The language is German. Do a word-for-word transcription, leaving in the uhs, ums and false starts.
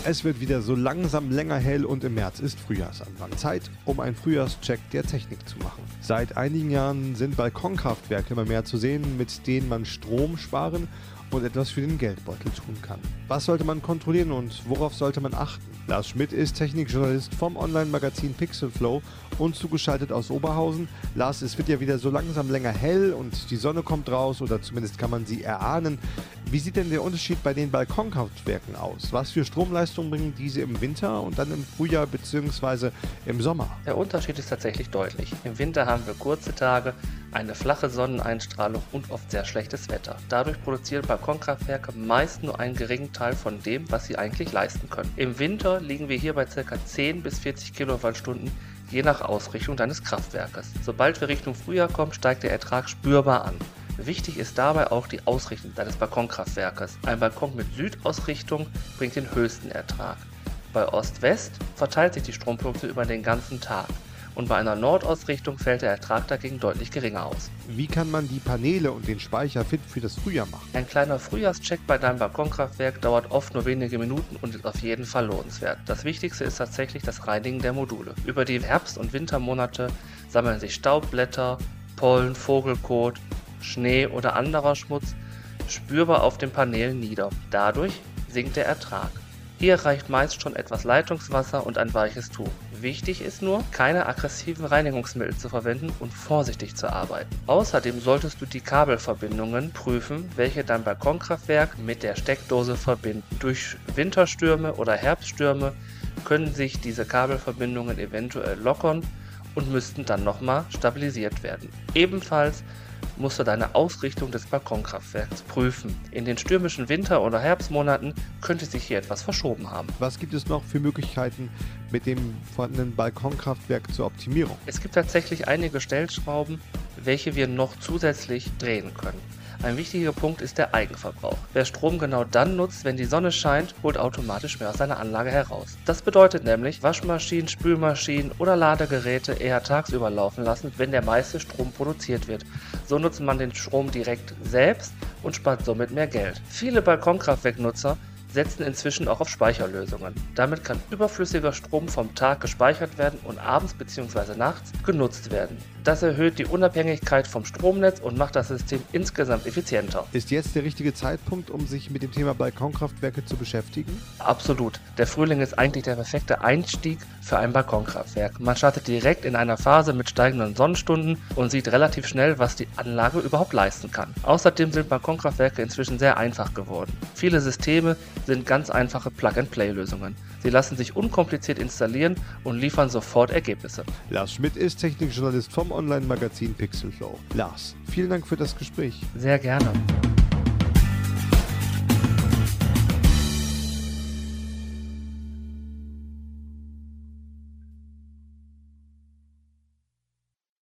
Es wird wieder so langsam länger hell und im März ist Frühjahrsanfang. Zeit, um einen Frühjahrscheck der Technik zu machen. Seit einigen Jahren sind Balkonkraftwerke immer mehr zu sehen, mit denen man Strom sparen und etwas für den Geldbeutel tun kann. Was sollte man kontrollieren und worauf sollte man achten? Lars Schmidt ist Technikjournalist vom Online-Magazin Pixelflow und zugeschaltet aus Oberhausen. Lars, es wird ja wieder so langsam länger hell und die Sonne kommt raus oder zumindest kann man sie erahnen. Wie sieht denn der Unterschied bei den Balkonkraftwerken aus? Was für Stromleistung bringen diese im Winter und dann im Frühjahr bzw. im Sommer? Der Unterschied ist tatsächlich deutlich. Im Winter haben wir kurze Tage, eine flache Sonneneinstrahlung und oft sehr schlechtes Wetter. Dadurch produzieren Balkonkraftwerke meist nur einen geringen Teil von dem, was sie eigentlich leisten können. Im Winter liegen wir hier bei ca. zehn bis vierzig Kilowattstunden je nach Ausrichtung deines Kraftwerkes. Sobald wir Richtung Frühjahr kommen, steigt der Ertrag spürbar an. Wichtig ist dabei auch die Ausrichtung deines Balkonkraftwerkes. Ein Balkon mit Südausrichtung bringt den höchsten Ertrag. Bei Ost-West verteilt sich die Stromproduktion über den ganzen Tag. Und bei einer Nordausrichtung fällt der Ertrag dagegen deutlich geringer aus. Wie kann man die Paneele und den Speicher fit für das Frühjahr machen? Ein kleiner Frühjahrscheck bei deinem Balkonkraftwerk dauert oft nur wenige Minuten und ist auf jeden Fall lohnenswert. Das Wichtigste ist tatsächlich das Reinigen der Module. Über die Herbst- und Wintermonate sammeln sich Staubblätter, Pollen, Vogelkot, Schnee oder anderer Schmutz spürbar auf den Paneelen nieder. Dadurch sinkt der Ertrag. Hier reicht meist schon etwas Leitungswasser und ein weiches Tuch. Wichtig ist nur, keine aggressiven Reinigungsmittel zu verwenden und vorsichtig zu arbeiten. Außerdem solltest du die Kabelverbindungen prüfen, welche dein Balkonkraftwerk mit der Steckdose verbinden. Durch Winterstürme oder Herbststürme können sich diese Kabelverbindungen eventuell lockern und müssten dann nochmal stabilisiert werden. Ebenfalls musst du deine Ausrichtung des Balkonkraftwerks prüfen. In den stürmischen Winter- oder Herbstmonaten könnte sich hier etwas verschoben haben. Was gibt es noch für Möglichkeiten mit dem vorhandenen Balkonkraftwerk zur Optimierung? Es gibt tatsächlich einige Stellschrauben, welche wir noch zusätzlich drehen können. Ein wichtiger Punkt ist der Eigenverbrauch. Wer Strom genau dann nutzt, wenn die Sonne scheint, holt automatisch mehr aus seiner Anlage heraus. Das bedeutet nämlich, Waschmaschinen, Spülmaschinen oder Ladegeräte eher tagsüber laufen lassen, wenn der meiste Strom produziert wird. So nutzt man den Strom direkt selbst und spart somit mehr Geld. Viele Balkonkraftwerknutzer setzen inzwischen auch auf Speicherlösungen. Damit kann überflüssiger Strom vom Tag gespeichert werden und abends bzw. nachts genutzt werden. Das erhöht die Unabhängigkeit vom Stromnetz und macht das System insgesamt effizienter. Ist jetzt der richtige Zeitpunkt, um sich mit dem Thema Balkonkraftwerke zu beschäftigen? Absolut. Der Frühling ist eigentlich der perfekte Einstieg für ein Balkonkraftwerk. Man startet direkt in einer Phase mit steigenden Sonnenstunden und sieht relativ schnell, was die Anlage überhaupt leisten kann. Außerdem sind Balkonkraftwerke inzwischen sehr einfach geworden. Viele Systeme sind ganz einfache Plug-and-Play-Lösungen. Sie lassen sich unkompliziert installieren und liefern sofort Ergebnisse. Lars Schmidt ist Technikjournalist vom Online-Magazin Pixelflow. Lars, vielen Dank für das Gespräch. Sehr gerne.